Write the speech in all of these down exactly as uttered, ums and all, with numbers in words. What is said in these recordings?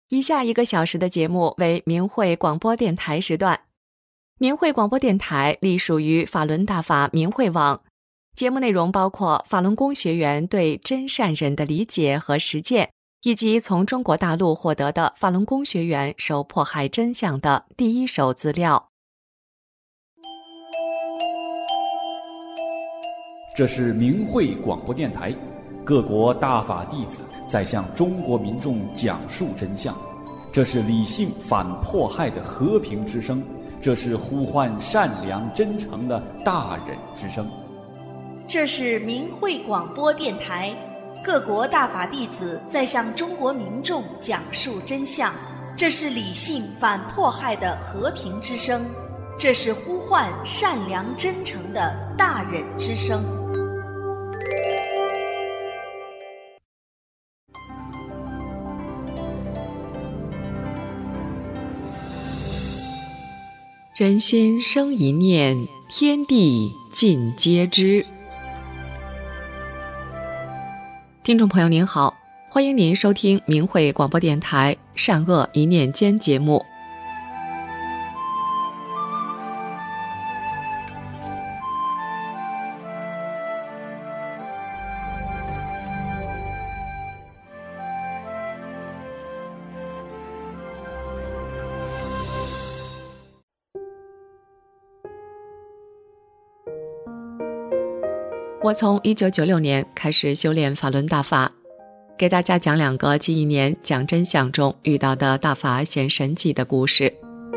以下一个小时的节目为明慧广播电台时段。明慧广播电台隶属于法轮大法明慧网，节目内容包括法轮功学员对真善忍的理解和实践，以及从中国大陆获得的法轮功学员受迫害真相的第一手资料。 这是明慧广播电台，各国大法弟子在向中国民众讲述真相，这是理性反迫害的和平之声，这是呼唤善良真诚的大忍之声。 这是明慧广播电台，各国大法弟子在向中国民众讲述真相，这是理性反迫害的和平之声，这是呼唤善良真诚的大忍之声。 人心生一念，天地尽皆知。听众朋友您好，欢迎您收听明慧广播电台善恶一念间节目。我从一九九六年开始修炼法轮大法，给大家讲两个近一年讲真相中遇到的大法显神迹的故事。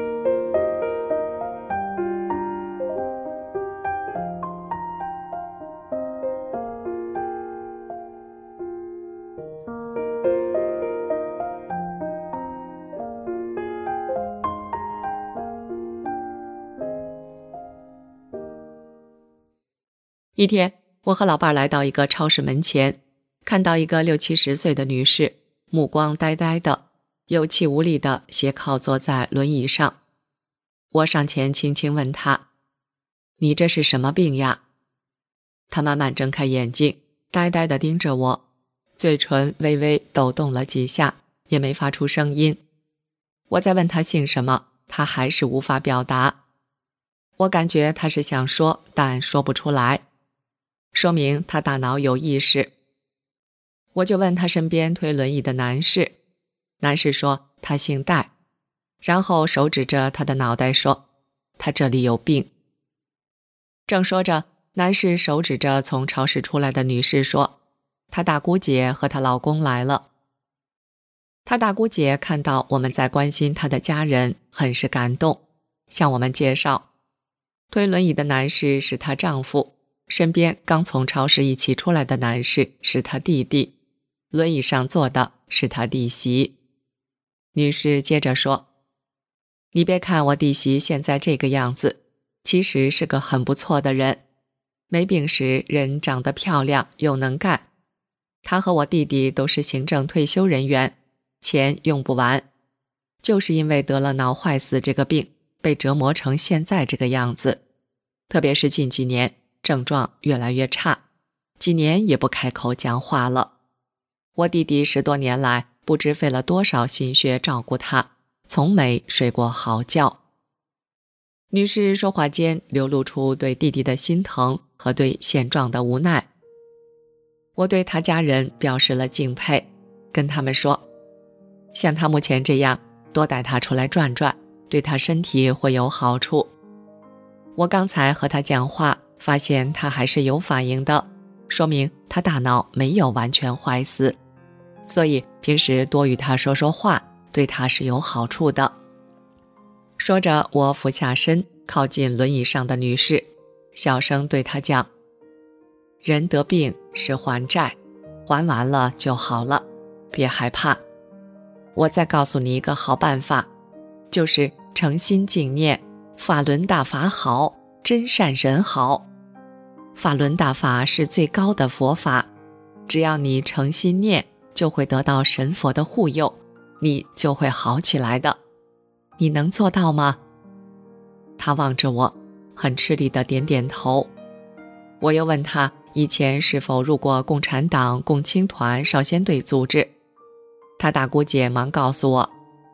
一天，我和老伴儿来到一个超市门前，看到一个六七十岁的女士，目光呆呆的，有气无力的斜靠坐在轮椅上。我上前轻轻问她：“你这是什么病呀？”她慢慢睁开眼睛，呆呆地盯着我，嘴唇微微抖动了几下，也没发出声音。我再问她姓什么，她还是无法表达。我感觉她是想说，但说不出来，说明他大脑有意识。我就问他身边推轮椅的男士，男士说他姓戴，然后手指着他的脑袋说他这里有病。正说着，男士手指着从超市出来的女士说，她大姑姐和她老公来了。她大姑姐看到我们在关心她的家人，很是感动，向我们介绍，推轮椅的男士是她丈夫，身边刚从超市一起出来的男士是他弟弟，轮椅上坐的是他弟媳。女士接着说，你别看我弟媳现在这个样子，其实是个很不错的人，没病时人长得漂亮又能干。她和我弟弟都是行政退休人员，钱用不完，就是因为得了脑坏死这个病，被折磨成现在这个样子，特别是近几年症状越来越差，几年也不开口讲话了。我弟弟十多年来不知费了多少心血照顾他，从没睡过好觉。女士说话间流露出对弟弟的心疼和对现状的无奈。我对他家人表示了敬佩，跟他们说，像他目前这样，多带他出来转转，对他身体会有好处。我刚才和他讲话，发现他还是有反应的，说明他大脑没有完全坏死，所以平时多与他说说话，对他是有好处的。说着，我俯下身靠近轮椅上的女士，小声对她讲，人得病是还债，还完了就好了，别害怕。我再告诉你一个好办法，就是诚心敬念法轮大法好，真善人好。法轮大法是最高的佛法，只要你诚心念，就会得到神佛的护佑，你就会好起来的。你能做到吗？他望着我，很吃力地点点头。我又问他以前是否入过共产党、共青团、少先队组织。他大姑姐忙告诉我，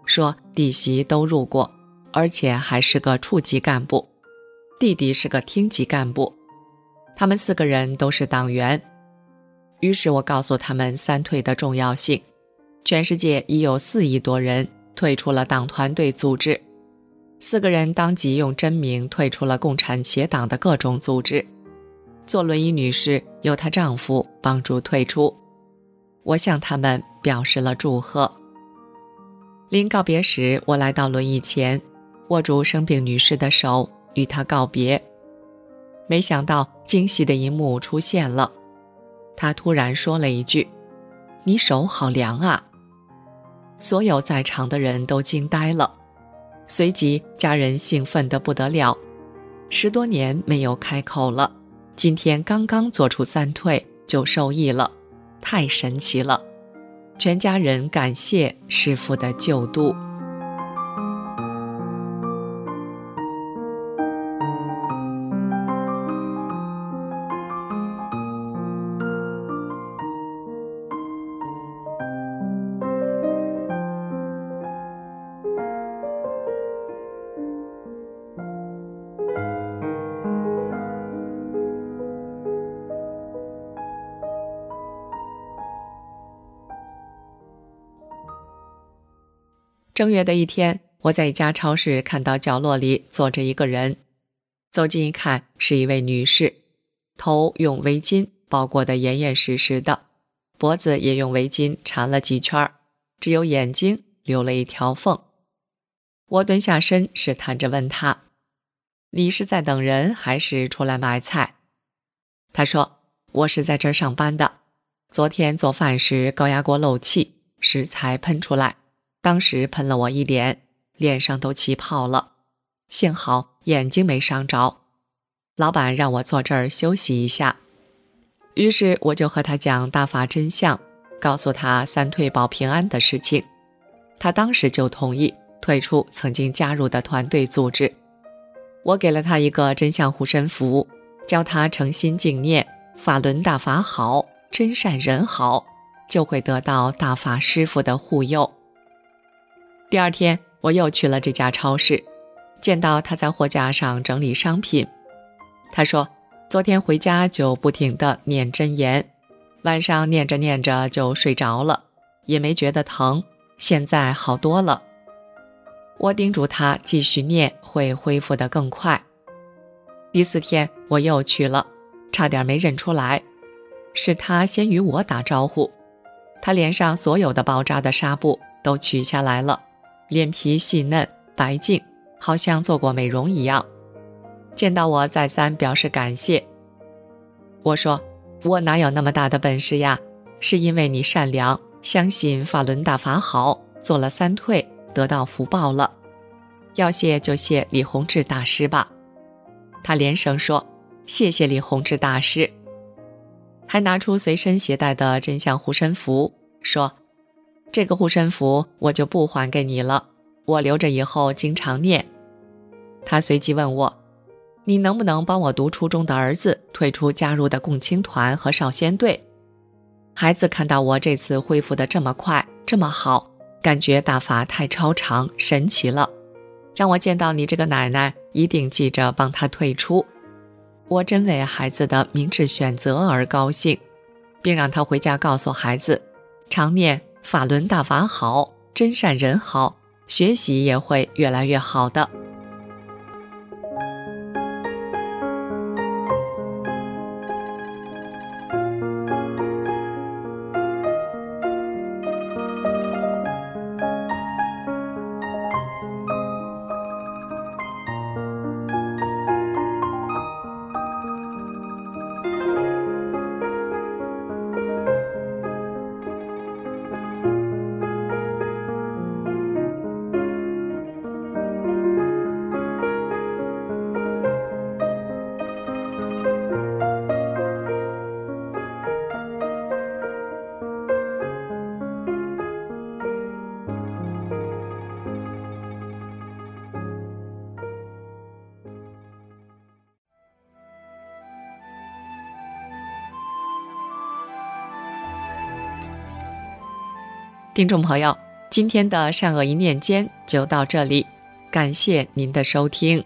说弟媳都入过，而且还是个处级干部，弟弟是个厅级干部，他们四个人都是党员。于是我告诉他们三退的重要性，全世界已有四亿多人退出了党团队组织，四个人当即用真名退出了共产协党的各种组织。坐轮椅女士由她丈夫帮助退出，我向他们表示了祝贺。临告别时，我来到轮椅前，握住生病女士的手，与她告别。没想到惊喜的一幕出现了，她突然说了一句：“你手好凉啊！”所有在场的人都惊呆了，随即家人兴奋得不得了，十多年没有开口了，今天刚刚做出三退就受益了，太神奇了！全家人感谢师父的救度。正月的一天，我在一家超市看到角落里坐着一个人，走近一看，是一位女士，头用围巾包裹得严严实实的，脖子也用围巾缠了几圈，只有眼睛留了一条缝。我蹲下身，试探着问她：“你是在等人还是出来买菜？”她说：“我是在这儿上班的，昨天做饭时高压锅漏气，食材喷出来，当时喷了我一脸，脸上都起泡了，幸好眼睛没伤着。老板让我坐这儿休息一下。”于是我就和他讲大法真相，告诉他三退保平安的事情。他当时就同意退出曾经加入的团队组织。我给了他一个真相护身符，教他诚心敬念法轮大法好，真善人好，就会得到大法师父的护佑。第二天我又去了这家超市，见到他在货架上整理商品。他说昨天回家就不停地念真言，晚上念着念着就睡着了，也没觉得疼，现在好多了。我叮嘱他继续念，会恢复得更快。第四天我又去了，差点没认出来，是他先与我打招呼。他脸上所有的包扎的纱布都取下来了，脸皮细嫩白净，好像做过美容一样。见到我再三表示感谢。我说我哪有那么大的本事呀，是因为你善良，相信法轮大法好，做了三退，得到福报了。要谢就谢李洪志大师吧。他连声说谢谢李洪志大师，还拿出随身携带的真相护身符，说这个护身符我就不还给你了，我留着以后经常念。他随即问我，你能不能帮我读初中的儿子退出加入的共青团和少先队？孩子看到我这次恢复得这么快这么好，感觉大法太超常神奇了，让我见到你这个奶奶一定记着帮他退出。我真为孩子的明智选择而高兴，并让他回家告诉孩子，常念法轮大法好，真善人好，学习也会越来越好的。听众朋友， 今天的善恶一念间就到这里，感谢您的收听。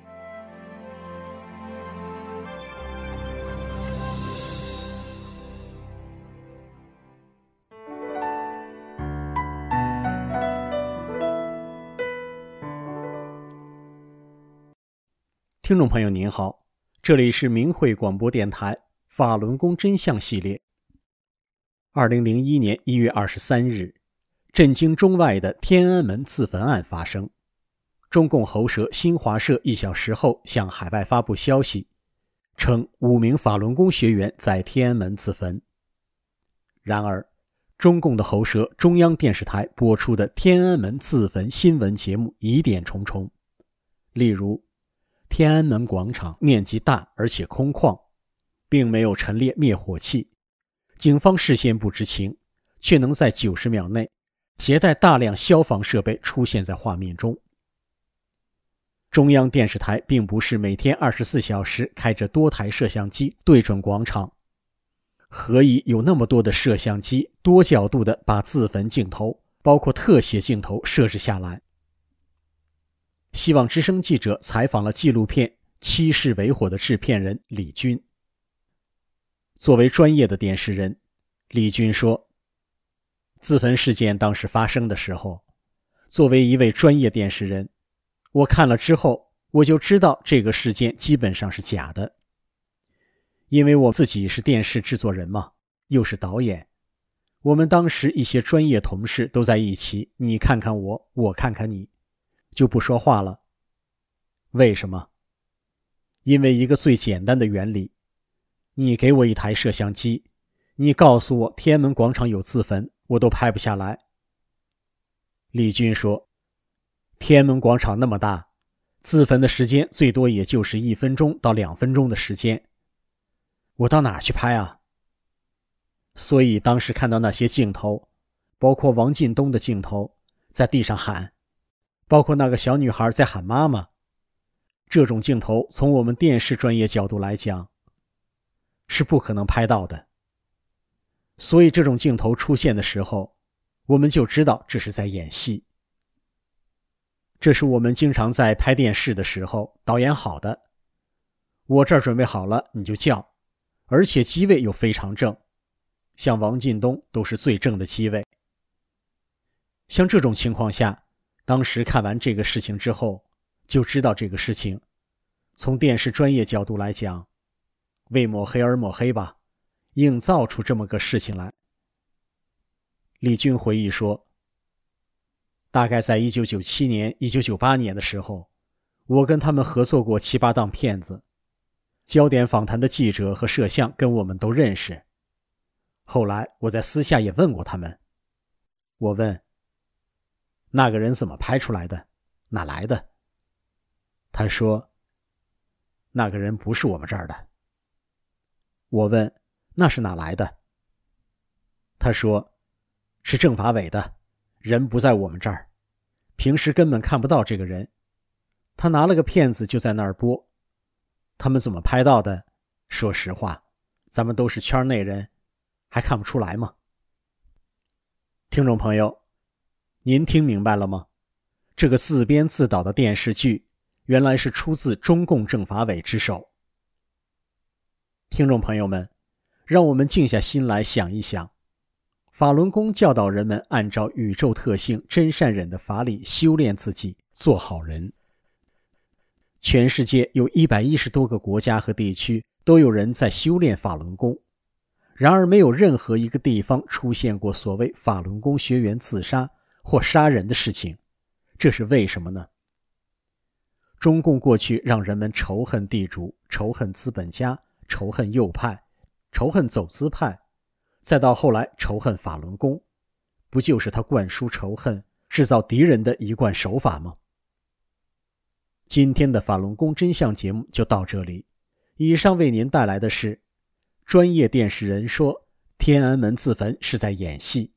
听众朋友您好，这里是明慧广播电台法轮功真相系列。二零零一年一月二十三日，震惊中外的天安门自焚案发生。中共喉舌新华社一小时后向海外发布消息，称五名法轮功学员在天安门自焚。然而，中共的喉舌中央电视台播出的天安门自焚新闻节目疑点重重，例如天安门广场面积大而且空旷，并没有陈列灭火器，警方事先不知情，却能在九十秒内携带大量消防设备出现在画面中。中央电视台并不是每天二十四小时开着多台摄像机对准广场，何以有那么多的摄像机多角度的把自焚镜头包括特写镜头设置下来？希望之声记者采访了纪录片《七世为火》的制片人李军。作为专业的电视人，李军说，自焚事件当时发生的时候，作为一位专业电视人，我看了之后，我就知道这个事件基本上是假的。因为我自己是电视制作人嘛，又是导演，我们当时一些专业同事都在一起，你看看我，我看看你，就不说话了。为什么？因为一个最简单的原理，你给我一台摄像机，你告诉我天安门广场有自焚，我都拍不下来。李军说，天安门广场那么大，自焚的时间最多也就是一分钟到两分钟的时间，我到哪儿去拍啊？所以当时看到那些镜头，包括王进东的镜头，在地上喊，包括那个小女孩在喊妈妈，这种镜头从我们电视专业角度来讲，是不可能拍到的。所以这种镜头出现的时候，我们就知道这是在演戏。这是我们经常在拍电视的时候导演好的，我这儿准备好了你就叫，而且机位又非常正，像王进东都是最正的机位。像这种情况下，当时看完这个事情之后，就知道这个事情从电视专业角度来讲，为抹黑而抹黑吧，硬造出这么个事情来。李军回忆说，大概在一九九七年、一九九八年的时候，我跟他们合作过七八档片子，焦点访谈的记者和摄像跟我们都认识。后来我在私下也问过他们，我问，那个人怎么拍出来的？哪来的？他说，那个人不是我们这儿的。我问，那是哪来的？他说，是政法委的，人不在我们这儿，平时根本看不到这个人，他拿了个片子就在那儿播。他们怎么拍到的？说实话，咱们都是圈内人，还看不出来吗？听众朋友，您听明白了吗？这个自编自导的电视剧原来是出自中共政法委之手。听众朋友们，让我们静下心来想一想，法轮功教导人们按照宇宙特性真善忍的法理修炼自己，做好人。全世界有一百一十多个国家和地区都有人在修炼法轮功，然而没有任何一个地方出现过所谓法轮功学员自杀或杀人的事情，这是为什么呢？中共过去让人们仇恨地主，仇恨资本家，仇恨右派，仇恨走资派，再到后来仇恨法轮功，不就是他灌输仇恨、制造敌人的一贯手法吗？今天的法轮功真相节目就到这里，以上为您带来的是专业电视人说天安门自焚是在演戏。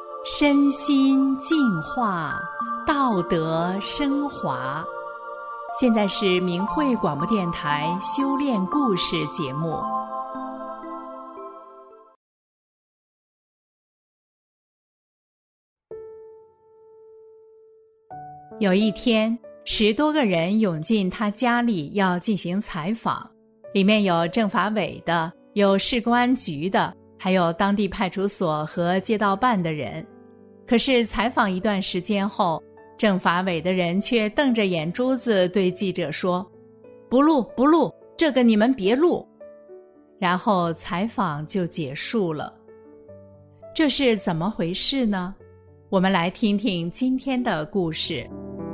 身心净化，道德升华。 现在是明慧广播电台修炼故事节目。有一天，十多个人涌进他家里要进行采访，里面有政法委的，有市公安局的，还有当地派出所和街道办的人。可是采访一段时间后，政法委的人却瞪着眼珠子对记者说：“不录不录，这个你们别录。”然后采访就结束了。这是怎么回事呢？我们来听听今天的故事。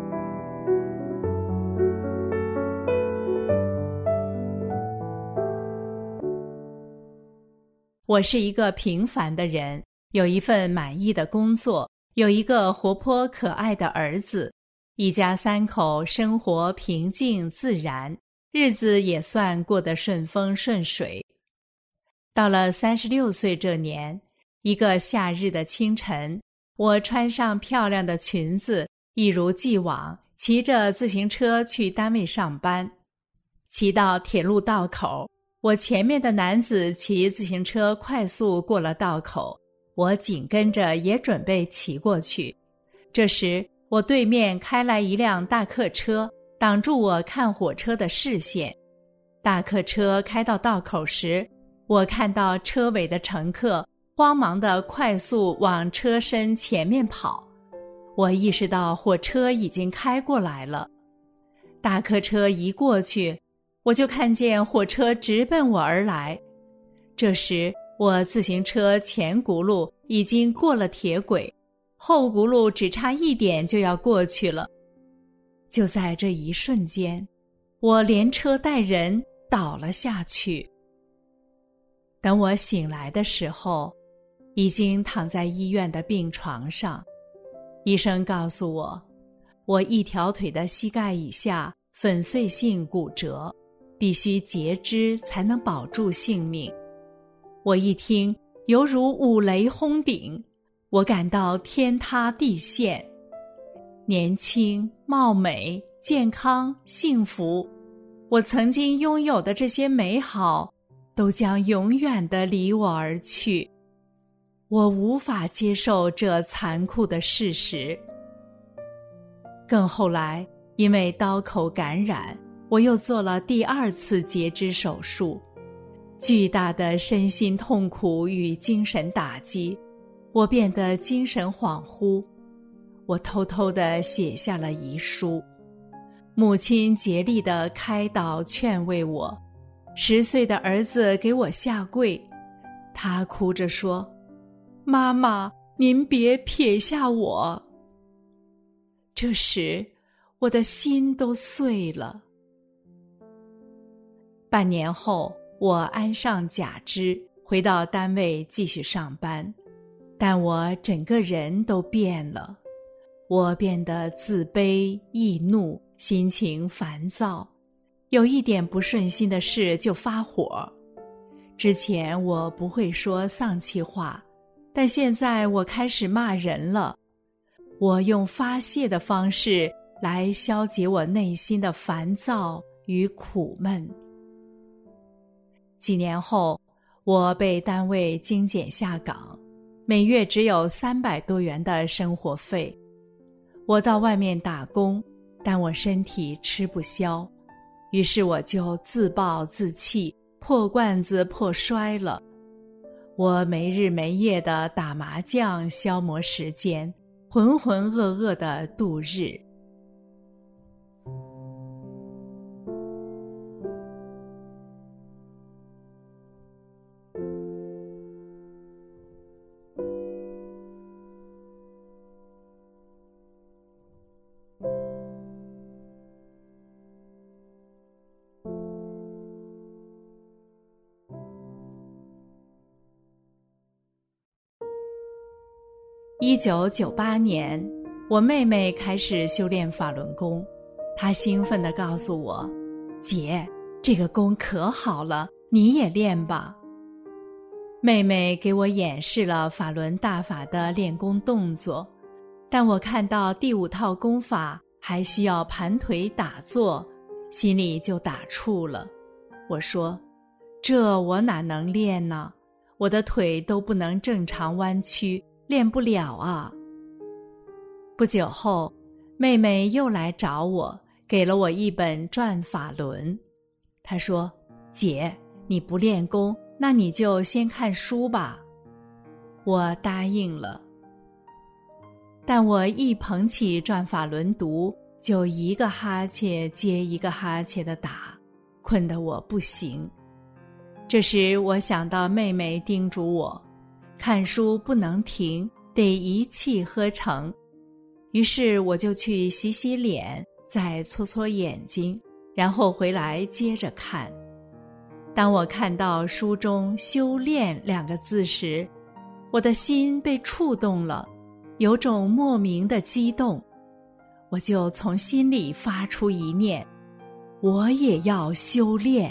我是一个平凡的人，有一份满意的工作，有一个活泼可爱的儿子，一家三口生活平静自然，日子也算过得顺风顺水。到了三十六岁这年，一个夏日的清晨，我穿上漂亮的裙子，一如既往骑着自行车去单位上班。骑到铁路道口，我前面的男子骑自行车快速过了道口，我紧跟着也准备骑过去。这时，我对面开来一辆大客车，挡住我看火车的视线。大客车开到道口时，我看到车尾的乘客慌忙地快速往车身前面跑。我意识到火车已经开过来了。大客车一过去，我就看见火车直奔我而来。这时，我自行车前轱辘已经过了铁轨，后轱辘只差一点就要过去了。就在这一瞬间，我连车带人倒了下去。等我醒来的时候，已经躺在医院的病床上。医生告诉我，我一条腿的膝盖以下粉碎性骨折，必须截肢才能保住性命。我一听，犹如五雷轰顶，我感到天塌地陷。年轻、貌美、健康、幸福，我曾经拥有的这些美好，都将永远地离我而去。我无法接受这残酷的事实。更后来，因为刀口感染，我又做了第二次截肢手术。巨大的身心痛苦与精神打击，我变得精神恍惚。我偷偷地写下了遗书，母亲竭力地开导劝慰我。十岁的儿子给我下跪，他哭着说：“妈妈，您别撇下我。”这时，我的心都碎了。半年后，我安上假肢，回到单位继续上班，但我整个人都变了。我变得自卑、易怒，心情烦躁，有一点不顺心的事就发火。之前我不会说丧气话，但现在我开始骂人了。我用发泄的方式来消解我内心的烦躁与苦闷。几年后，我被单位精简下岗，每月只有三百多元的生活费。我到外面打工，但我身体吃不消，于是我就自暴自弃，破罐子破摔了。我没日没夜地打麻将消磨时间，浑浑噩噩地度日。一九九八年，我妹妹开始修炼法轮功，她兴奋地告诉我：“姐，这个功可好了，你也练吧。”妹妹给我演示了法轮大法的练功动作，但我看到第五套功法还需要盘腿打坐，心里就打怵了。我说，这我哪能练呢？我的腿都不能正常弯曲，练不了啊。不久后，妹妹又来找我，给了我一本转法轮。她说，姐，你不练功，那你就先看书吧。我答应了。但我一捧起转法轮读，就一个哈欠接一个哈欠的打，困得我不行。这时我想到妹妹叮嘱我，看书不能停，得一气呵成。于是我就去洗洗脸，再搓搓眼睛，然后回来接着看。当我看到书中修炼两个字时，我的心被触动了，有种莫名的激动。我就从心里发出一念，我也要修炼。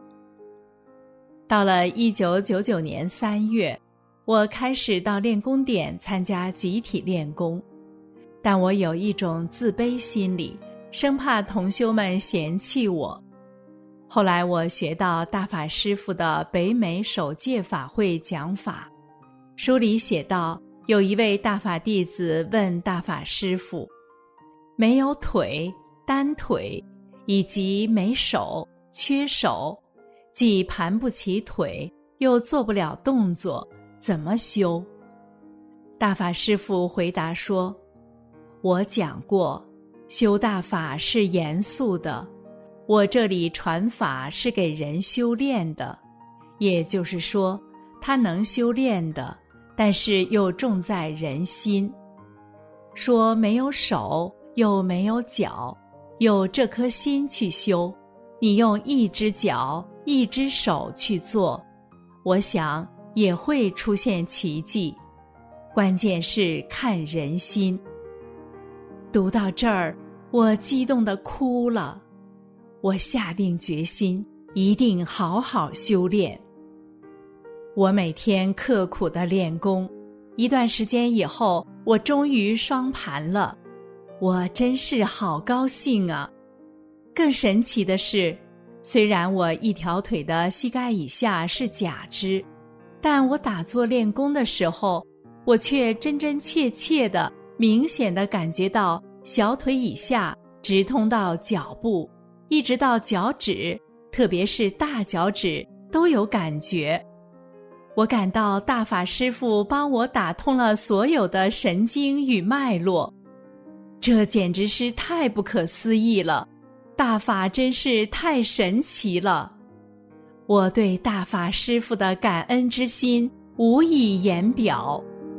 到了一九九九年三月，我开始到练功点参加集体练功，但我有一种自卑心理，生怕同修们嫌弃我。后来我学到大法师父的北美首届法会讲法，书里写道，有一位大法弟子问大法师父，没有腿、单腿，以及没手、缺手，既盘不起腿，又做不了动作，怎么修？大法师父回答说，我讲过，修大法是严肃的，我这里传法是给人修炼的，也就是说，他能修炼的，但是又重在人心。说没有手又没有脚，有这颗心去修，你用一只脚一只手去做，我想也会出现奇迹。关键是看人心。读到这儿，我激动地哭了。我下定决心，一定好好修炼。我每天刻苦地练功，一段时间以后，我终于双盘了。我真是好高兴啊！更神奇的是，虽然我一条腿的膝盖以下是假肢，但我打坐练功的时候，我却真真切切的、明显的感觉到小腿以下直通到脚部，一直到脚趾，特别是大脚趾都有感觉。我感到大法师父帮我打通了所有的神经与脉络，这简直是太不可思议了，大法真是太神奇了。我对大法师父的感恩之心无以言表。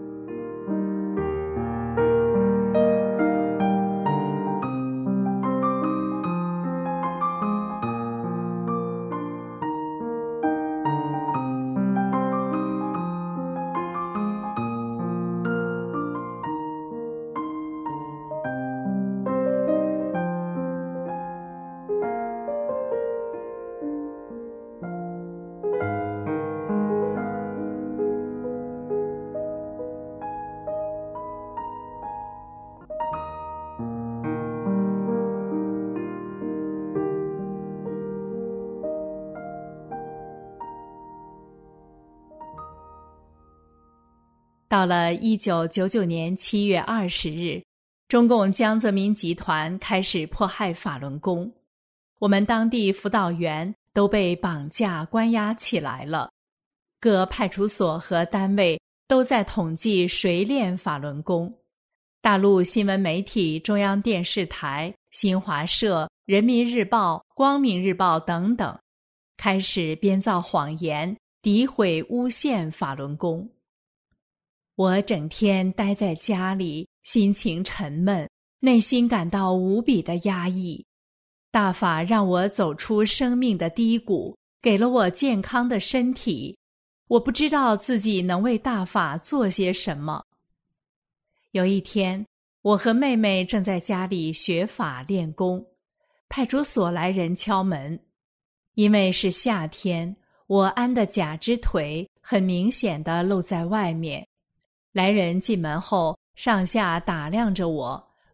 到了一九九九年七月二十日，中共江泽民集团开始迫害法轮功，我们当地辅导员都被绑架关押起来了。各派出所和单位都在统计谁练法轮功。大陆新闻媒体中央电视台、新华社、人民日报、光明日报等等，开始编造谎言，诋毁诬陷法轮功。我整天待在家里，心情沉闷，内心感到无比的压抑。大法让我走出生命的低谷，给了我健康的身体。我不知道自己能为大法做些什么。有一天，我和妹妹正在家里学法练功，派出所来人敲门。因为是夏天，我安的假肢腿很明显地露在外面。来人进门后，上下打量着我，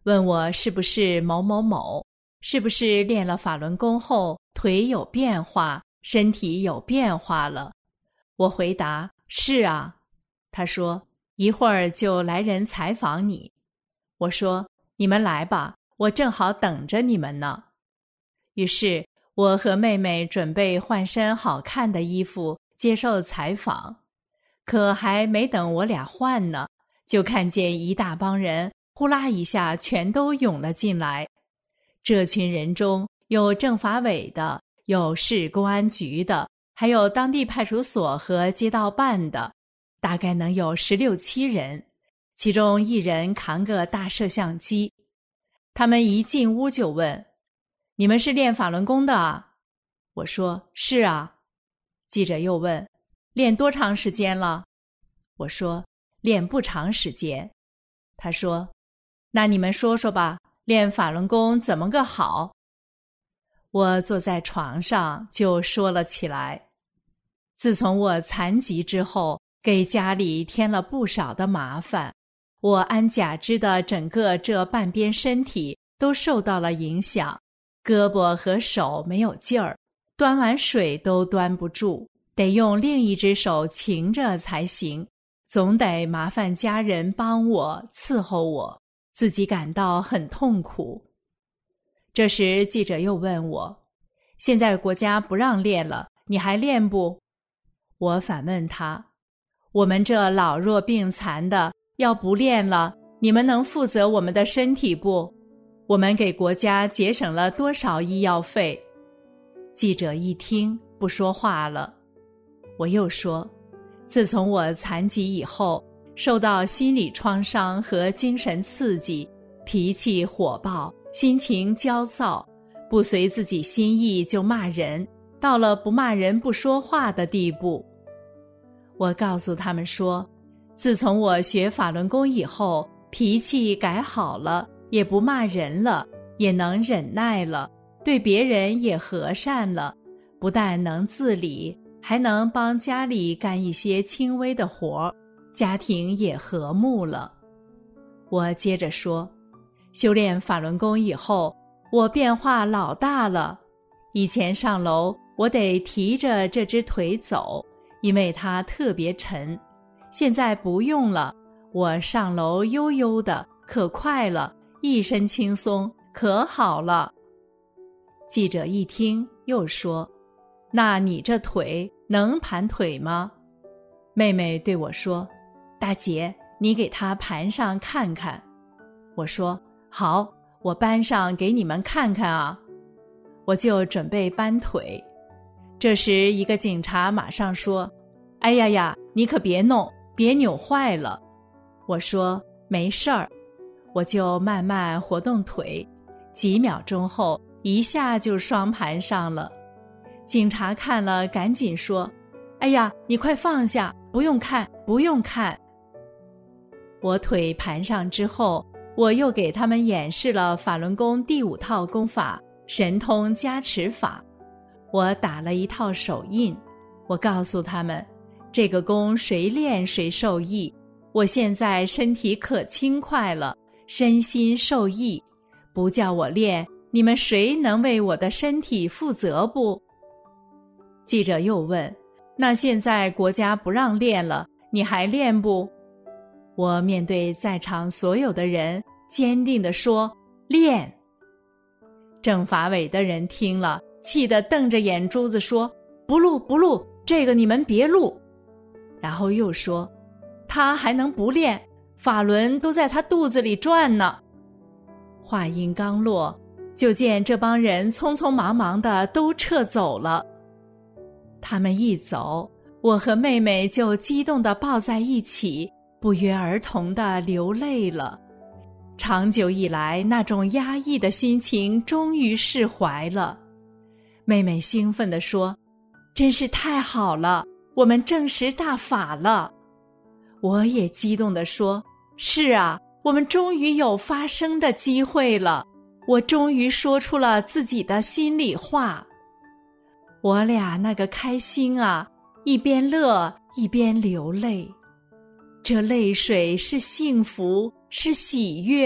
问我是不是某某某，是不是练了法轮功后腿有变化，身体有变化了。我回答是啊。他说一会儿就来人采访你。我说你们来吧，我正好等着你们呢。于是我和妹妹准备换身好看的衣服接受采访，可还没等我俩换呢，就看见一大帮人呼啦一下全都涌了进来。这群人中有政法委的，有市公安局的，还有当地派出所和街道办的，大概能有十六七人，其中一人扛个大摄像机。他们一进屋就问：你们是练法轮功的啊？我说是啊。记者又问：练多长时间了？我说练不长时间。他说那你们说说吧，练法轮功怎么个好？我坐在床上就说了起来。自从我残疾之后，给家里添了不少的麻烦，我安假肢的整个这半边身体都受到了影响，胳膊和手没有劲儿，端碗水都端不住，得用另一只手擎着才行，总得麻烦家人帮我伺候我，自己感到很痛苦。这时记者又问我：现在国家不让练了，你还练不？我反问他：我们这老弱病残的，要不练了，你们能负责我们的身体不？我们给国家节省了多少医药费？记者一听不说话了。我又说，自从我残疾以后，受到心理创伤和精神刺激，脾气火爆，心情焦躁，不随自己心意就骂人，到了不骂人不说话的地步。我告诉他们说，自从我学法轮功以后，脾气改好了，也不骂人了，也能忍耐了，对别人也和善了，不但能自理，还能帮家里干一些轻微的活，家庭也和睦了。我接着说，修炼法轮功以后，我变化老大了。以前上楼我得提着这只腿走，因为它特别沉，现在不用了，我上楼悠悠的，可快了，一身轻松，可好了。记者一听又说，那你这腿能盘腿吗？妹妹对我说，大姐，你给它盘上看看。我说好，我搬上给你们看看啊。我就准备搬腿。这时一个警察马上说，哎呀呀，你可别弄，别扭坏了。我说没事儿。我就慢慢活动腿，几秒钟后一下就双盘上了。警察看了赶紧说，哎呀，你快放下，不用看，不用看。我腿盘上之后，我又给他们演示了法轮功第五套功法神通加持法。我打了一套手印，我告诉他们，这个功谁练谁受益，我现在身体可轻快了，身心受益，不叫我练，你们谁能为我的身体负责不？记者又问，那现在国家不让练了，你还练不？我面对在场所有的人坚定地说，练。政法委的人听了，气得瞪着眼珠子说，不录不录，这个你们别录。然后又说，他还能不练，法轮都在他肚子里转呢。话音刚落，就见这帮人匆匆忙忙的都撤走了。他们一走，我和妹妹就激动地抱在一起，不约而同地流泪了。长久以来那种压抑的心情终于释怀了。妹妹兴奋地说，真是太好了，我们证实大法了。我也激动地说，是啊，我们终于有发声的机会了，我终于说出了自己的心里话。我俩那个开心啊，一边乐一边流泪。这泪水是幸福，是喜悦，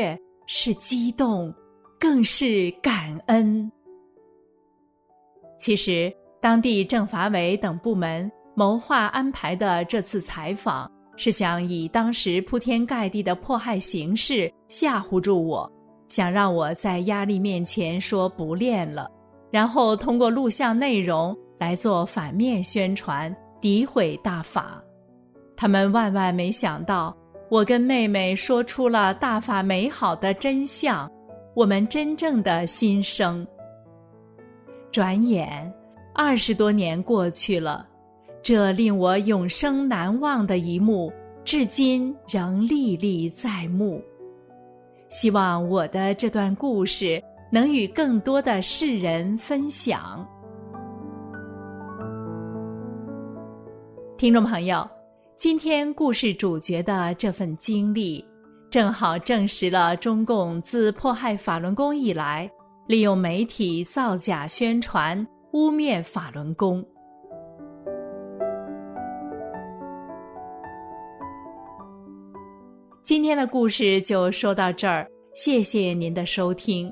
是激动，更是感恩。其实，当地政法委等部门谋划安排的这次采访，是想以当时铺天盖地的迫害形势吓唬住我，想让我在压力面前说不练了，然后通过录像内容来做反面宣传，诋毁大法。他们万万没想到，我跟妹妹说出了大法美好的真相，我们真正的心声。转眼二十多年过去了，这令我永生难忘的一幕，至今仍历历在目。希望我的这段故事能与更多的世人分享。听众朋友，今天故事主角的这份经历，正好证实了中共自迫害法轮功以来，利用媒体造假宣传，污蔑法轮功。今天的故事就说到这儿，谢谢您的收听。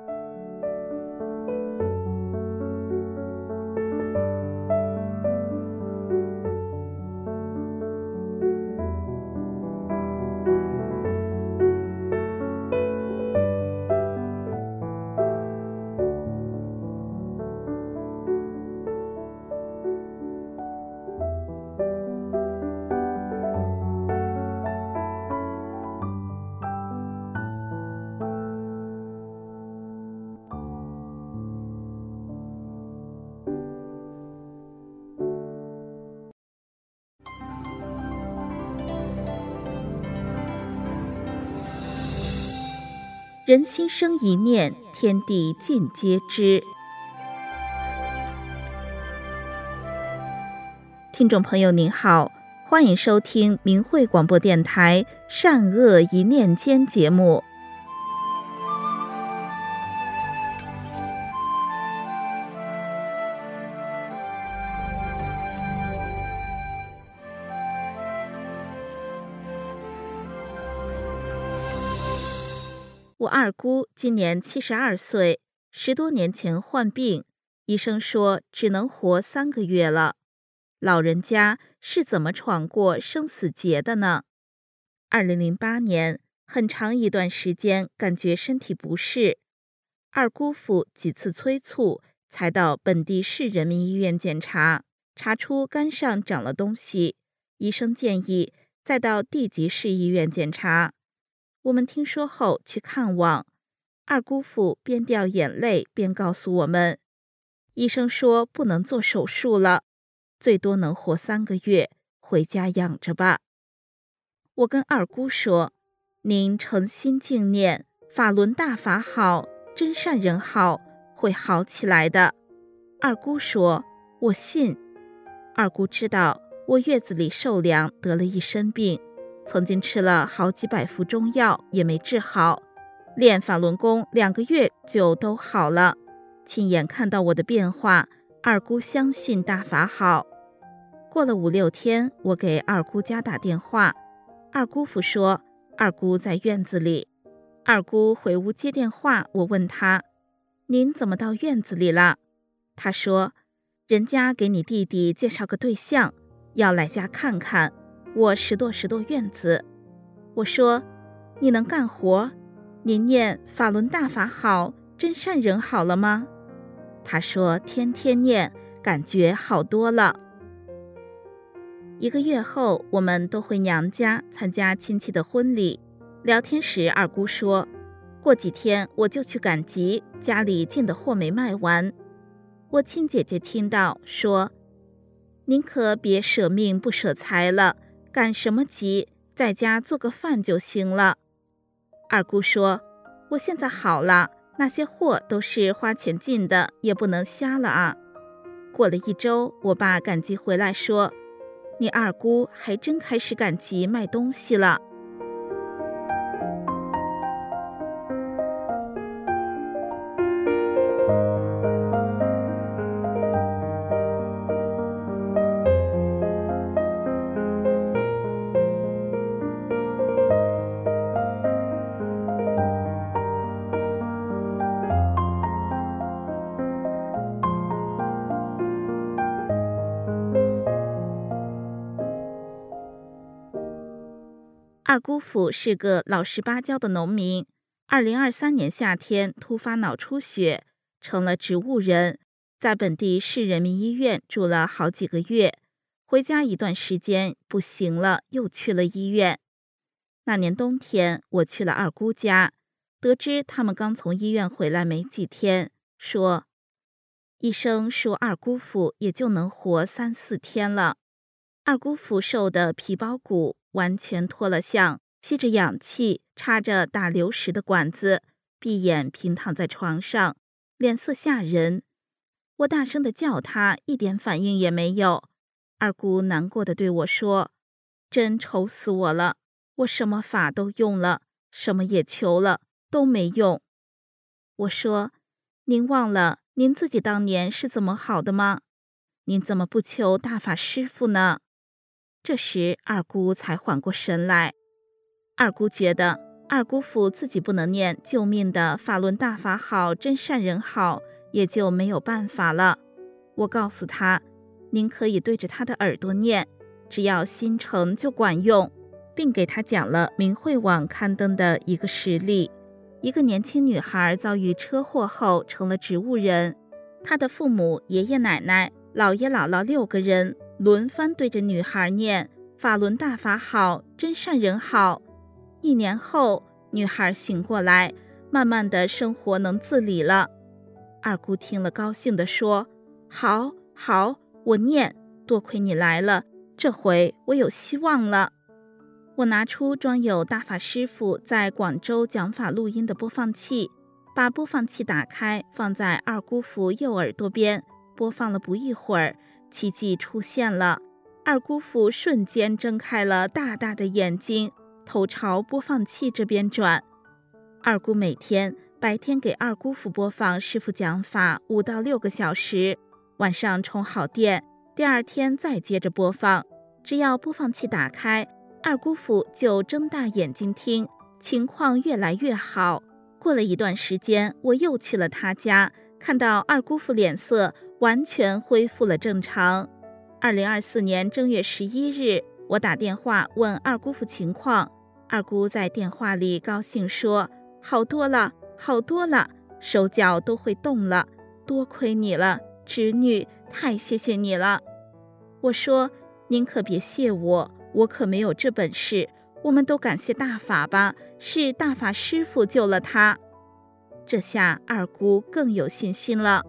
人心生一念，天地尽皆知。听众朋友您好，欢迎收听明慧广播电台善恶一念间节目。我二姑今年七十二岁，十多年前患病，医生说只能活三个月了。老人家是怎么闯过生死劫的呢？二零零八年，很长一段时间感觉身体不适，二姑父几次催促，才到本地市人民医院检查，查出肝上长了东西，医生建议再到地级市医院检查。我们听说后去看望，二姑父边掉眼泪边告诉我们，医生说不能做手术了，最多能活三个月，回家养着吧。我跟二姑说，您诚心敬念，法轮大法好，真善人好，会好起来的。二姑说，我信。二姑知道我月子里受凉得了一身病，曾经吃了好几百副中药也没治好，练法轮功两个月就都好了。亲眼看到我的变化，二姑相信大法好。过了五六天，我给二姑家打电话，二姑父说二姑在院子里。二姑回屋接电话，我问她，您怎么到院子里了？她说，人家给你弟弟介绍个对象，要来家看看，我拾掇拾掇院子。我说，你能干活？您念法轮大法好，真善人好了吗？他说天天念，感觉好多了。一个月后，我们都回娘家参加亲戚的婚礼。聊天时，二姑说，过几天我就去赶集，家里进的货没卖完。我亲姐姐听到说，您可别舍命不舍财了，赶什么急，在家做个饭就行了。二姑说，我现在好了，那些货都是花钱进的，也不能瞎了啊。过了一周，我爸赶集回来说，你二姑还真开始赶集卖东西了。 二姑父是个老实巴交的农民，二零二三年夏天突发脑出血，成了植物人，在本地市人民医院住了好几个月，回家一段时间不行了，又去了医院。那年冬天，我去了二姑家，得知他们刚从医院回来没几天，说医生说二姑父也就能活三四天了。二姑父瘦的皮包骨，完全脱了相，吸着氧气，插着打流食的管子，闭眼平躺在床上，脸色吓人。我大声地叫他，一点反应也没有。二姑难过地对我说：真愁死我了，我什么法都用了，什么也求了，都没用。我说：您忘了您自己当年是怎么好的吗？您怎么不求大法师父呢？这时二姑才缓过神来。二姑觉得二姑父自己不能念救命的法轮大法好，真善人好，也就没有办法了。我告诉他，您可以对着他的耳朵念，只要心诚就管用，并给他讲了明慧网刊登的一个实例。一个年轻女孩遭遇车祸后成了植物人，她的父母、爷爷奶奶、姥爷姥姥六个人轮番对着女孩念法轮大法好，真善人好。一年后，女孩醒过来，慢慢的生活能自理了。二姑听了高兴地说：好好，我念，多亏你来了，这回我有希望了。我拿出装有大法师父在广州讲法录音的播放器，把播放器打开，放在二姑父右耳朵边，播放了不一会儿，奇迹出现了。二姑父瞬间睁开了大大的眼睛，头朝播放器这边转。二姑每天白天给二姑父播放师父讲法五到六个小时，晚上充好电，第二天再接着播放。只要播放器打开，二姑父就睁大眼睛听，情况越来越好。过了一段时间，我又去了他家，看到二姑父脸色完全恢复了正常。二零二四年正月十一日，我打电话问二姑父情况，二姑在电话里高兴说：好多了，好多了，手脚都会动了，多亏你了，侄女，太谢谢你了。我说：您可别谢我，我可没有这本事，我们都感谢大法吧，是大法师父救了他。这下二姑更有信心了。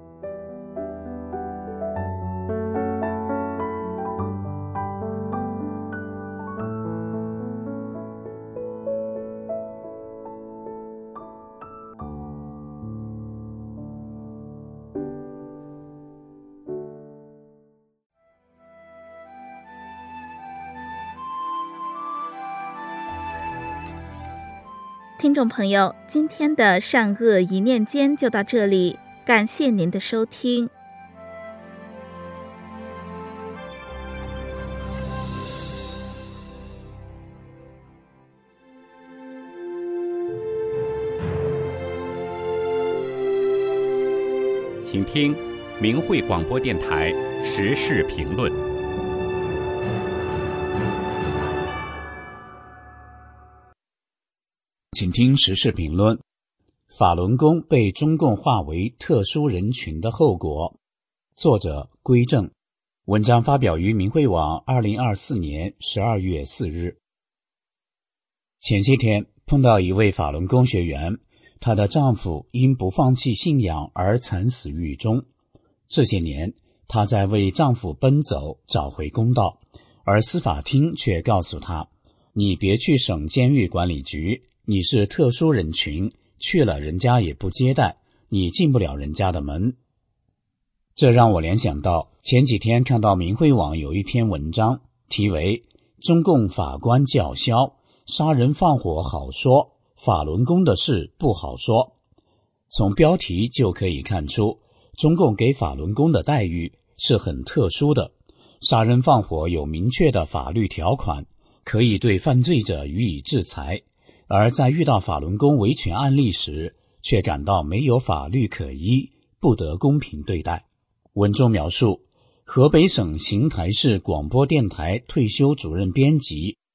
听众朋友，今天的善恶一念间就到这里，感谢您的收听。 请听明慧广播电台时事评论。 请听时事评论：法轮功被中共划为特殊人群的后果。作者归正，文章发表于明慧网二零二四年十二月四日。前些天碰到一位法轮功学员，她的丈夫因不放弃信仰而惨死狱中。这些年，她在为丈夫奔走，找回公道，而司法厅却告诉她：你别去省监狱管理局，你是特殊人群，去了人家也不接待，你进不了人家的门。这让我联想到前几天看到明慧网有一篇文章，题为中共法官叫嚣，杀人放火好说，法轮功的事不好说。从标题就可以看出，中共给法轮功的待遇是很特殊的。杀人放火有明确的法律条款，可以对犯罪者予以制裁，而在遇到法轮功维权案例时，却感到没有法律可依，不得公平对待。文中描述，河北省邢台市广播电台退休主任编辑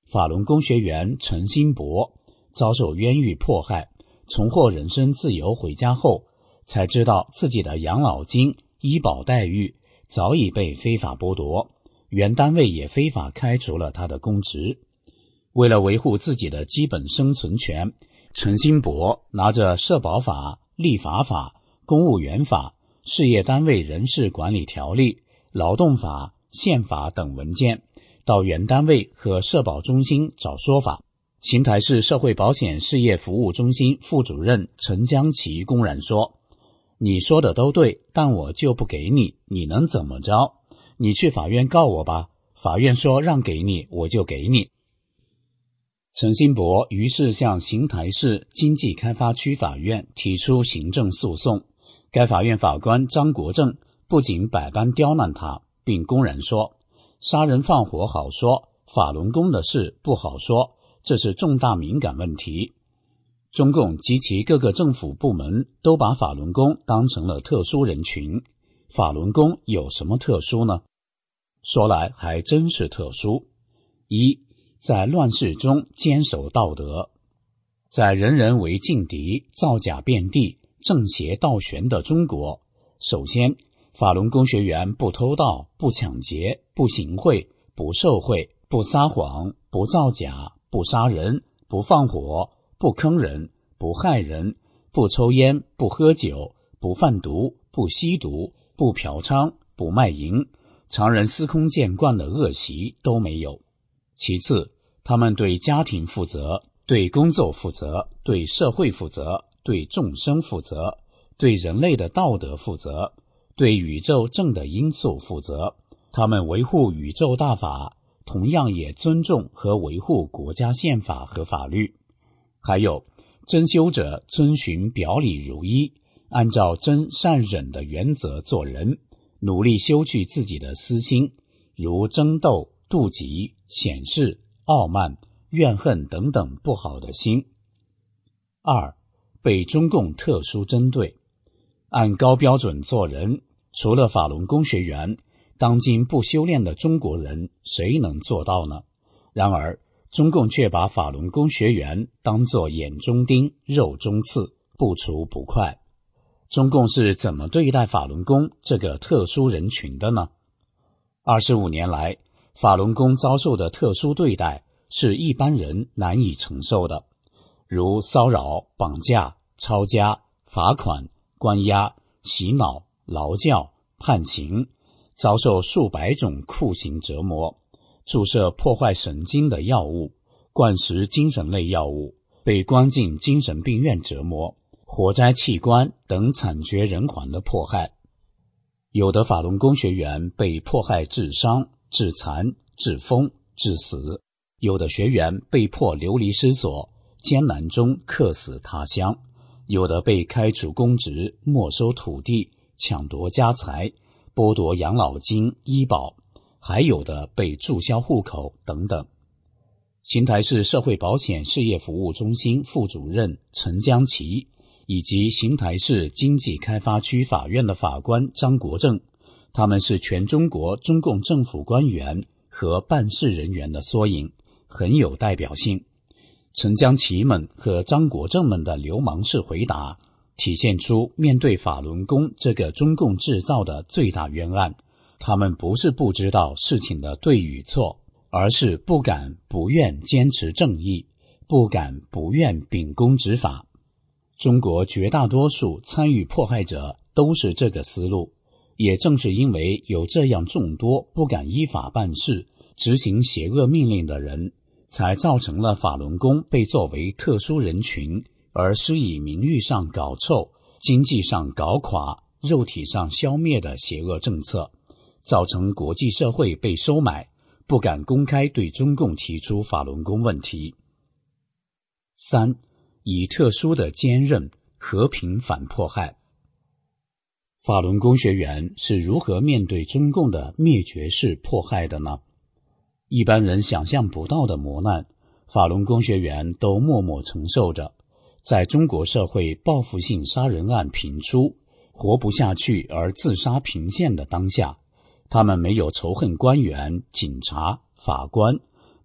法轮功学员陈新博遭受冤狱迫害，重获人身自由回家后，才知道自己的养老金、医保待遇早已被非法剥夺，原单位也非法开除了他的公职。为了维护自己的基本生存权，陈新博拿着社保法、立法法、公务员法、事业单位人事管理条例、劳动法、宪法等文件，到原单位和社保中心找说法。邢台市社会保险事业服务中心副主任陈江奇公然说，你说的都对，但我就不给你，你能怎么着？你去法院告我吧，法院说让给你，我就给你。陈新博于是向邢台市经济开发区法院提出行政诉讼。该法院法官张国正不仅百般刁难他，并公然说，杀人放火好说，法轮功的事不好说，这是重大敏感问题。中共及其各个政府部门都把法轮功当成了特殊人群。法轮功有什么特殊呢？说来还真是特殊。一，在乱世中坚守道德。在人人为劲敌、造假遍地、正邪倒悬的中国，首先，法轮功学员不偷盗、不抢劫、不行贿、不受贿、不撒谎、不造假、不杀人、不放火、不坑人、不害人、不抽烟、不喝酒、不贩毒、不吸毒、不嫖娼、不卖淫，常人司空见惯的恶习都没有。其次，他们对家庭负责，对工作负责，对社会负责，对众生负责，对人类的道德负责，对宇宙正的因素负责。他们维护宇宙大法，同样也尊重和维护国家宪法和法律。还有，真修者遵循表里如一，按照真善忍的原则做人，努力修去自己的私心，如争斗、妒忌、显示、傲慢、怨恨等等不好的心。二，被中共特殊针对。按高标准做人，除了法轮功学员，当今不修炼的中国人谁能做到呢？然而中共却把法轮功学员当作眼中钉、肉中刺，不除不快。中共是怎么对待法轮功这个特殊人群的呢？二十五年来，法轮功遭受的特殊对待是一般人难以承受的，如骚扰、绑架、抄家、罚款、关押、洗脑、劳教、判刑，遭受数百种酷刑折磨，注射破坏神经的药物，灌食精神类药物，被关进精神病院折磨，活摘器官等惨绝人寰的迫害。有的法轮功学员被迫害致伤、致残、致疯、致死，有的学员被迫流离失所，艰难中客死他乡，有的被开除公职、没收土地、抢夺家财、剥夺养老金、医保，还有的被注销户口等等。邢台市社会保险事业服务中心副主任陈江奇以及邢台市经济开发区法院的法官张国正，他们是全中国中共政府官员和办事人员的缩影，很有代表性。陈江奇们和张国正们的流氓式回答，体现出面对法轮功这个中共制造的最大冤案，他们不是不知道事情的对与错，而是不敢不愿坚持正义，不敢不愿秉公执法。中国绝大多数参与迫害者都是这个思路，也正是因为有这样众多不敢依法办事、执行邪恶命令的人，才造成了法轮功被作为特殊人群而施以名誉上搞臭、经济上搞垮、肉体上消灭的邪恶政策，造成国际社会被收买，不敢公开对中共提出法轮功问题。三，以特殊的坚韧和平反迫害。法轮功学员是如何面对中共的灭绝式迫害的呢？一般人想象不到的磨难，法轮功学员都默默承受着。在中国社会报复性杀人案频出、活不下去而自杀频现的当下，他们没有仇恨官员、警察、法官，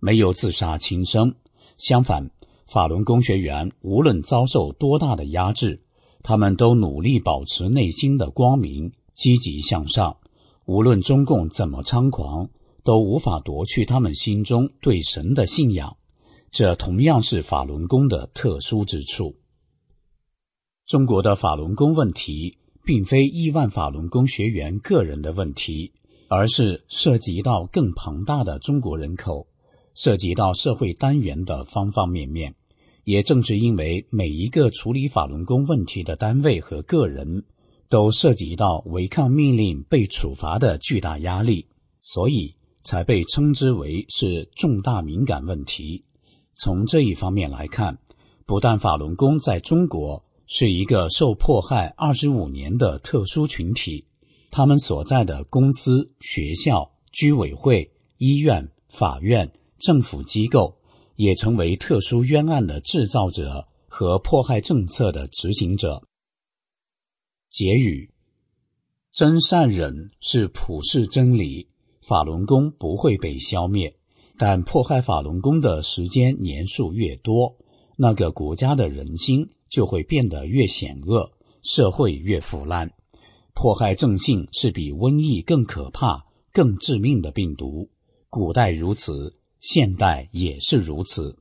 没有自杀轻生。相反，法轮功学员无论遭受多大的压制，他们都努力保持内心的光明，积极向上。无论中共怎么猖狂，都无法夺去他们心中对神的信仰。这同样是法轮功的特殊之处。中国的法轮功问题并非亿万法轮功学员个人的问题，而是涉及到更庞大的中国人口，涉及到社会单元的方方面面。也正是因为每一个处理法轮功问题的单位和个人都涉及到违抗命令被处罚的巨大压力，所以才被称之为是重大敏感问题。从这一方面来看，不但法轮功在中国是一个受迫害二十五年的特殊群体，他们所在的公司、学校、居委会、医院、法院、政府机构也成为特殊冤案的制造者和迫害政策的执行者。结语：真善忍是普世真理，法轮功不会被消灭，但迫害法轮功的时间年数越多，那个国家的人心就会变得越险恶，社会越腐烂。迫害正信是比瘟疫更可怕、更致命的病毒，古代如此，现代也是如此。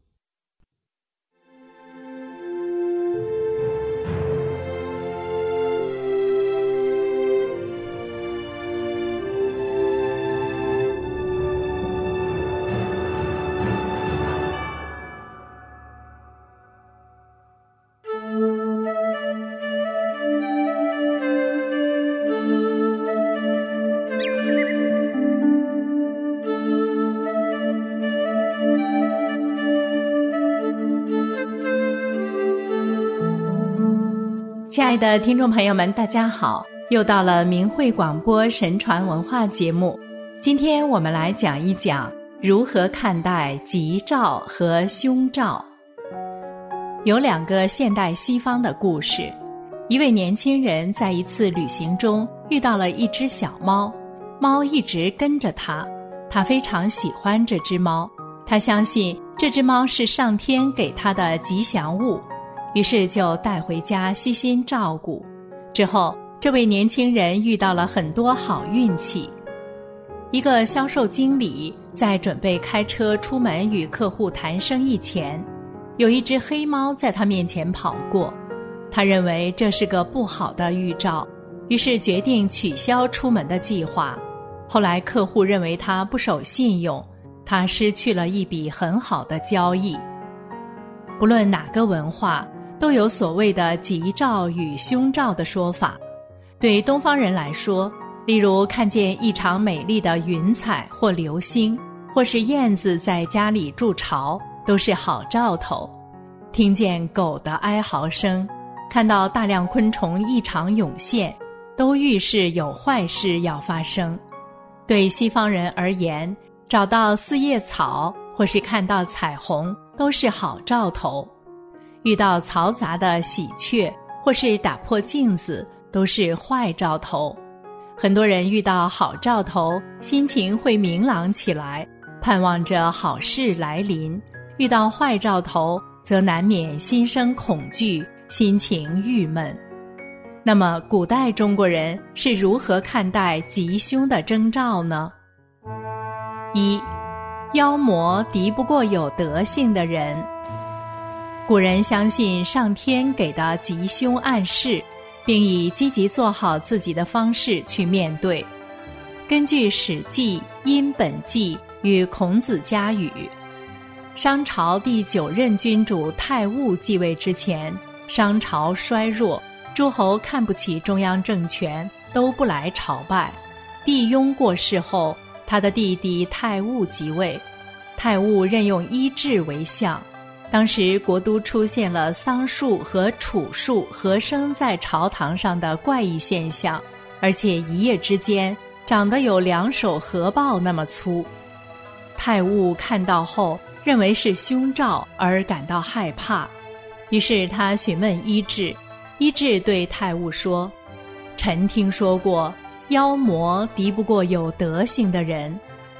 亲爱的听众朋友们，大家好，又到了明慧广播神传文化节目。今天我们来讲一讲如何看待吉兆和凶兆。有两个现代西方的故事。一位年轻人在一次旅行中遇到了一只小猫，猫一直跟着他，他非常喜欢这只猫，他相信这只猫是上天给他的吉祥物，于是就带回家悉心照顾。之后，这位年轻人遇到了很多好运气。一个销售经理在准备开车出门与客户谈生意前，有一只黑猫在他面前跑过，他认为这是个不好的预兆，于是决定取消出门的计划。后来客户认为他不守信用，他失去了一笔很好的交易。不论哪个文化，都有所谓的吉兆与凶兆的说法。对东方人来说，例如看见异常美丽的云彩或流星，或是燕子在家里筑巢，都是好兆头。听见狗的哀嚎声，看到大量昆虫异常涌现，都预示有坏事要发生。对西方人而言，找到四叶草或是看到彩虹都是好兆头。遇到嘈杂的喜鹊或是打破镜子都是坏兆头。很多人遇到好兆头，心情会明朗起来，盼望着好事来临；遇到坏兆头，则难免心生恐惧，心情郁闷。那么古代中国人是如何看待吉凶的征兆呢？一，妖魔敌不过有德性的人。古人相信上天给的吉凶暗示，并以积极做好自己的方式去面对。根据《史记·殷本纪》与孔子家语，商朝第九任君主太戊继位之前，商朝衰弱，诸侯看不起中央政权，都不来朝拜。帝雍过世后，他的弟弟太戊即位，太戊任用伊稚为相。当时国都出现了桑树和楚树合生在朝堂上的怪异现象，而且一夜之间长得有两手合抱那么粗。太戊看到后认为是凶兆而感到害怕，于是他询问伊稚，伊稚对太戊说：臣听说过妖魔敌不过有德行的人，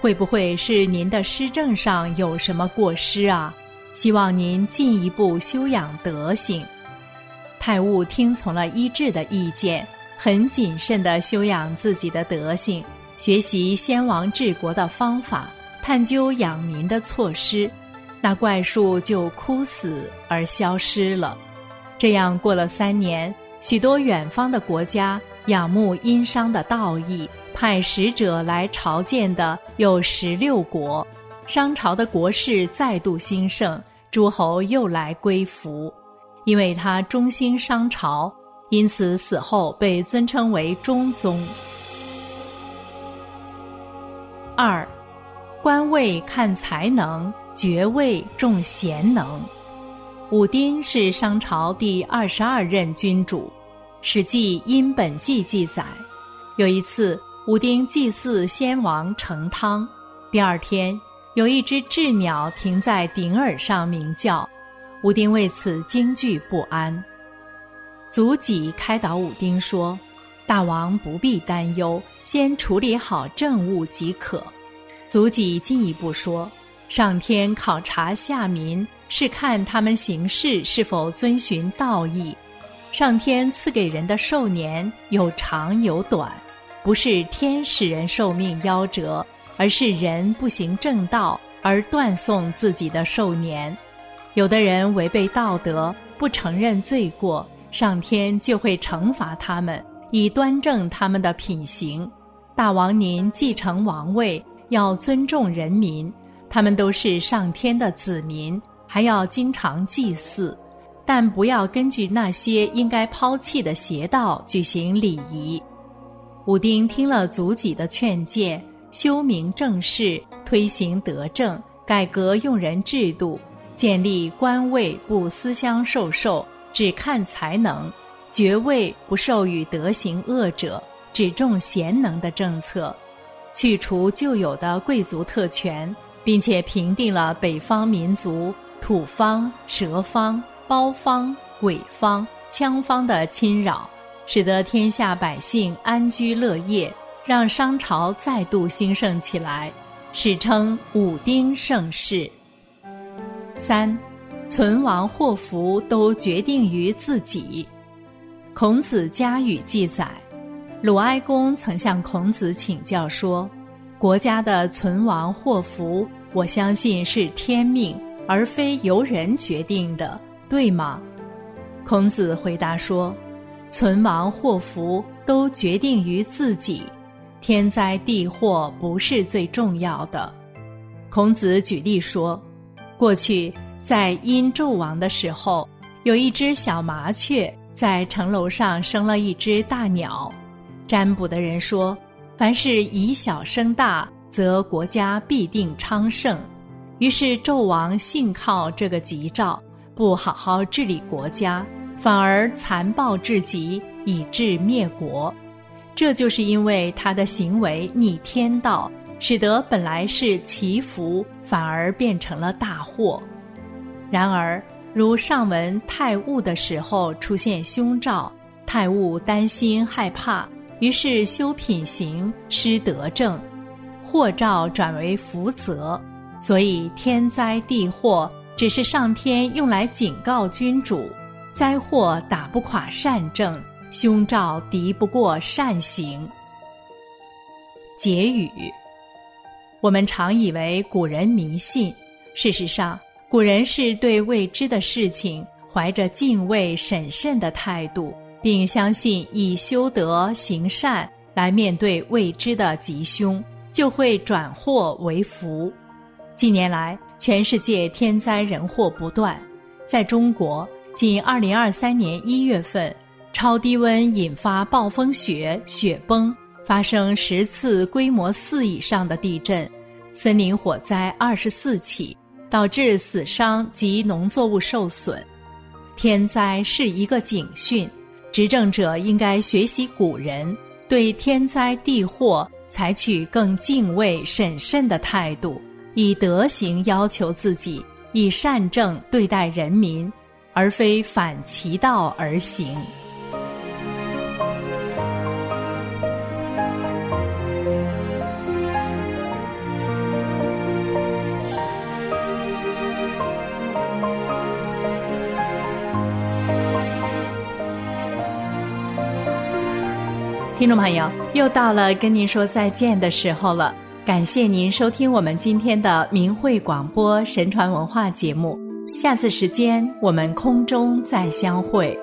会不会是您的施政上有什么过失啊？希望您进一步修养德行。太戊听从了医治的意见，很谨慎地修养自己的德行，学习先王治国的方法，探究养民的措施，那怪术就枯死而消失了。这样过了三年，许多远方的国家仰慕殷商的道义，派使者来朝见的有十六国，商朝的国势再度兴盛，诸侯又来归服。因为他忠心商朝，因此死后被尊称为中宗。二，官位看才能，爵位重贤能。武丁是商朝第二十二任君主。史记《殷本纪》记载，有一次武丁祭祀先王成汤，第二天有一只鸷鸟停在顶耳上鸣叫，武丁为此惊惧不安。祖己开导武丁说，大王不必担忧，先处理好政务即可。祖己进一步说，上天考察下民，是看他们行事是否遵循道义。上天赐给人的寿年有长有短，不是天使人寿命夭折，而是人不行正道而断送自己的寿年。有的人违背道德，不承认罪过，上天就会惩罚他们，以端正他们的品行。大王您继承王位，要尊重人民，他们都是上天的子民，还要经常祭祀，但不要根据那些应该抛弃的邪道举行礼仪。武丁听了祖己的劝诫，修明正事，推行德政，改革用人制度，建立官位不私相授受，只看才能，爵位不授予德行恶者，只重贤能的政策，去除旧有的贵族特权，并且平定了北方民族土方、蛇方、包方、鬼方、羌方的侵扰，使得天下百姓安居乐业，让商朝再度兴盛起来，史称武丁盛世。三，存亡祸福都决定于自己。孔子家语记载，鲁哀公曾向孔子请教说，国家的存亡祸福，我相信是天命，而非由人决定的，对吗？孔子回答说，存亡祸福都决定于自己，天灾地祸不是最重要的。孔子举例说，过去在殷纣王的时候，有一只小麻雀在城楼上生了一只大鸟。占卜的人说，凡是以小生大，则国家必定昌盛。于是纣王信靠这个吉兆，不好好治理国家，反而残暴至极，以致灭国。这就是因为他的行为逆天道，使得本来是祈福，反而变成了大祸。然而如上文太戊的时候出现凶兆，太戊担心害怕，于是修品行，施德政，祸兆转为福泽。所以天灾地祸只是上天用来警告君主，灾祸打不垮善政，凶兆敌不过善行。结语，我们常以为古人迷信，事实上古人是对未知的事情怀着敬畏审慎的态度，并相信以修德行善来面对未知的吉凶，就会转祸为福。近年来全世界天灾人祸不断，在中国仅二零二三年一月份，超低温引发暴风雪、雪崩，发生十次规模四以上的地震，森林火灾二十四起，导致死伤及农作物受损。天灾是一个警讯，执政者应该学习古人，对天灾地祸采取更敬畏审慎的态度，以德行要求自己，以善政对待人民，而非反其道而行。 听众朋友，又到了跟您说再见的时候了。感谢您收听我们今天的明慧广播神传文化节目，下次时间我们空中再相会。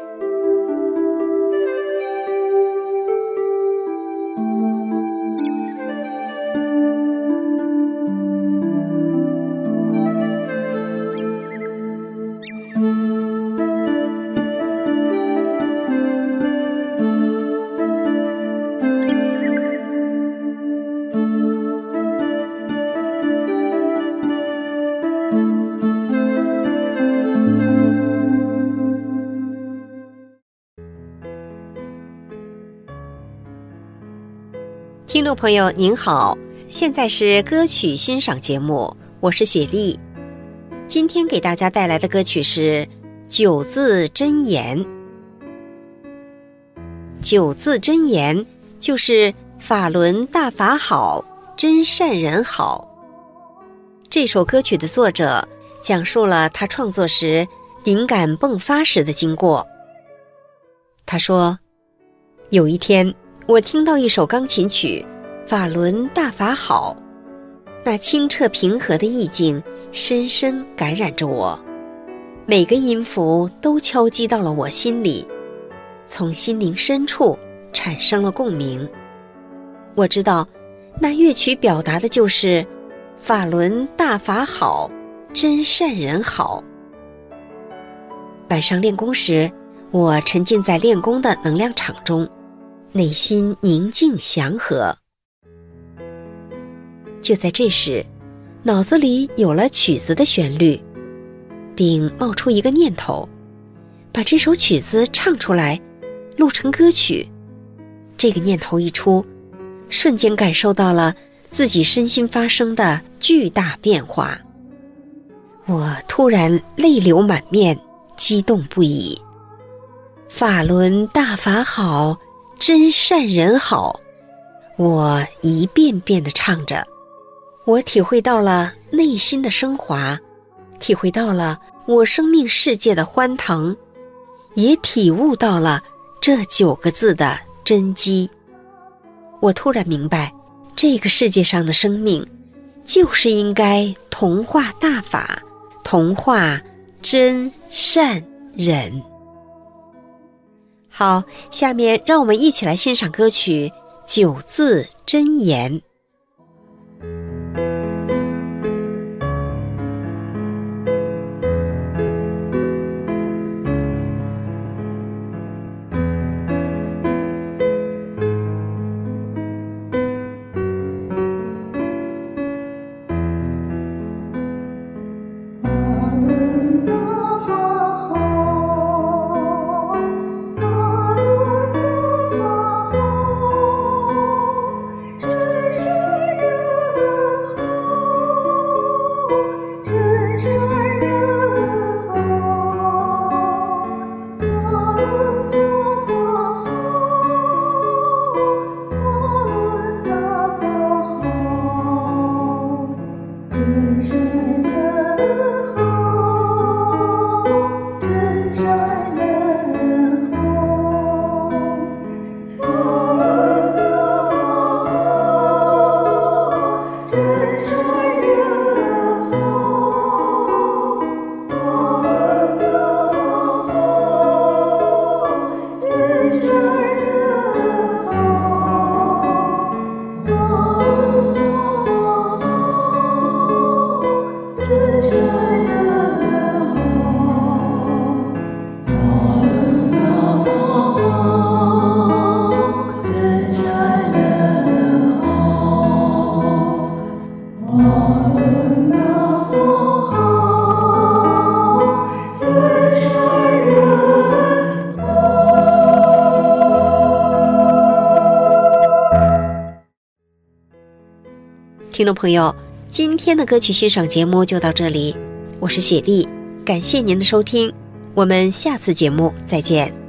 听众朋友您好，现在是歌曲欣赏节目，我是雪莉。今天给大家带来的歌曲是九字真言。九字真言就是法轮大法好，真善人好。这首歌曲的作者讲述了他创作时灵感迸发时的经过。他说，有一天我听到一首钢琴曲，法轮大法好，那清澈平和的意境深深感染着我，每个音符都敲击到了我心里，从心灵深处产生了共鸣。我知道那乐曲表达的就是法轮大法好，真善人好。晚上练功时，我沉浸在练功的能量场中，内心宁静祥和。就在这时，脑子里有了曲子的旋律，并冒出一个念头，把这首曲子唱出来，录成歌曲。这个念头一出，瞬间感受到了自己身心发生的巨大变化。我突然泪流满面，激动不已。法轮大法好，真善人好，我一遍遍地唱着。我体会到了内心的升华，体会到了我生命世界的欢腾，也体悟到了这九个字的真机。我突然明白，这个世界上的生命就是应该同化大法，同化真善人。好，下面让我们一起来欣赏歌曲《九字真言》。听众朋友，今天的歌曲欣赏节目就到这里，我是雪莉，感谢您的收听，我们下次节目再见。